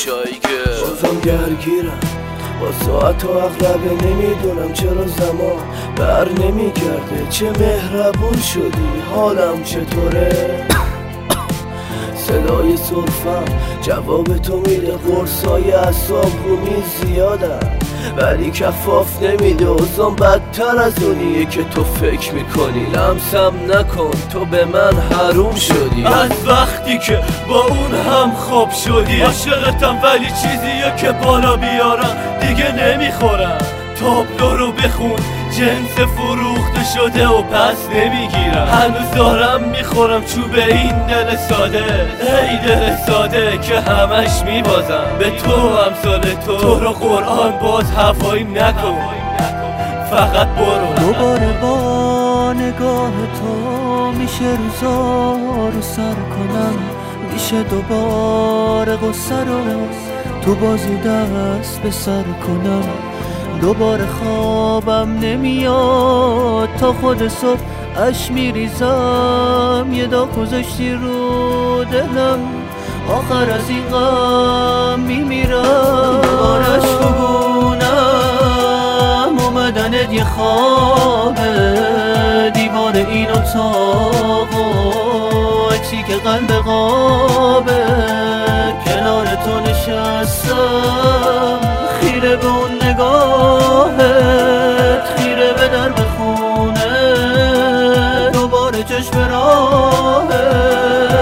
شایگر بازم درگیرم با ساعت و اغلبه، نمیدونم چرا زمان بر نمیگرده. چه مهربون شدی، حالم چطوره؟ صدای صرفم جواب تو میده، قرصای اعصاب رو میز زیادم ولی کفاف نمیده. اوزان بدتر از اونیه که تو فکر میکنی. لمسم نکن، تو به من حروم شدی. از وقتی که با اون هم خوب شدی عاشقتم، ولی چیزیه که بالا بیارم دیگه نمیخورم. تابلو رو بخون، جنس فروخته شده و پس نمیگیرم. هنوز دارم میخورم چوب این دل ساده، ای دل ساده که همش میبازم به تو امثال تو رو قرآن باز هوایی نکن، فقط برو. دوباره با نگاه تو میشه روزا رو سر کنم، میشه دوباره غصه رو تو بازی دست به سر کنم. دوباره خوابم نمیاد تا خود صبح اش میریزم. یه داغ گذاشتی رو دلم، آخر از این غم میمیرم. دوباره اشکبونم اومدنت یه خوابه، دیوار این اتاق و عکسی که قلب قابه. کنار تو نشستم خیره به اون نگاهت، خیره به درب خونه دوباره چشم راهت.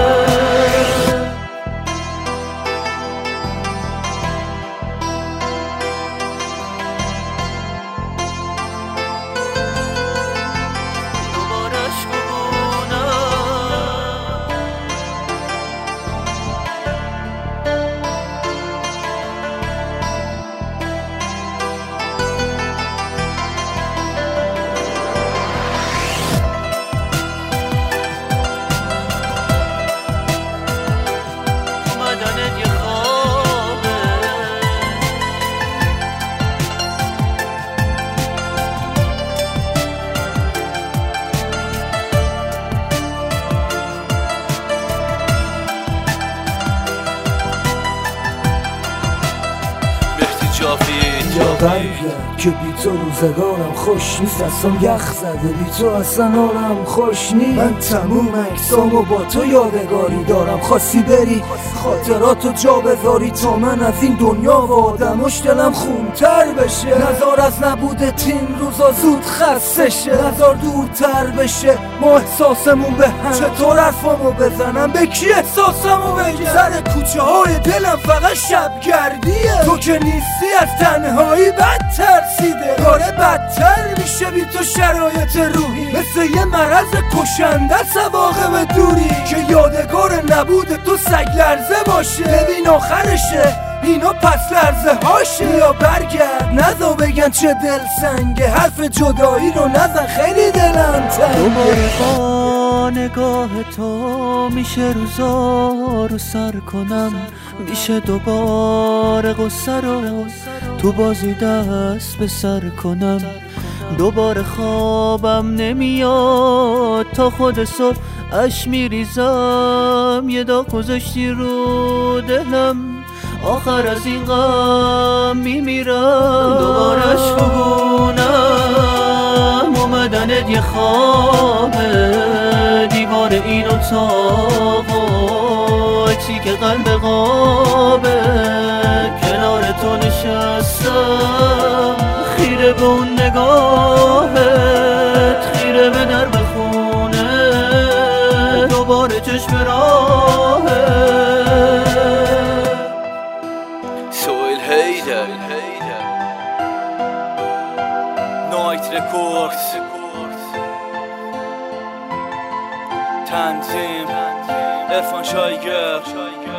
یا برگرد که بی تو روزگارم خوش نیست، اصلا یخ زده بی تو اصلا حالم خوش نیست. من تموم اکسامو با تو یادگاری دارم، خواستی بری خاطراتو جا بذاری تا من از این دنیا و آدماش دلم خونتر بشه. نزار از نبودت این روزا زود خسته شه، نزار دورتر بشه ما احساسمون به هم. چطور حرفامو بزنم، به کی احساسمو بگم؟ سر کوچه های دلم فقط شبگردیه، تو که نیستی از تنهایی بد ترسیده. داره بدتر میشه بی تو شرایط روحی، مثل یه مرض کشنده عواقب دوری که یادگار نبود تو سگ لرزه باشه. ببین آخرشه اینا پس لرزه هاشه. یا برگرد نذار بگن چه دل سنگه، حرف جدایی رو نزن خیلی دلم تنگه. دوباره با نگاه تو میشه روزا رو سر کنم، میشه دوباره غصه رو تو بازی دست به سر کنم. دوباره خوابم نمیاد تا خود صبح اش میریزم. یه داغ گذاشتی رو دلم، آخر از این غم میمیرم. دوباره اشکبونم اومدنت یه خوابه، دیوار این اتاق و عکسی که قلب قابه. کنار تو نشستم خیره به اون نگاهت، خیره به درب خونه دوباره چشم راهت. سویل هیدر نایت رکوردز، تنظیم عرفان شایگر.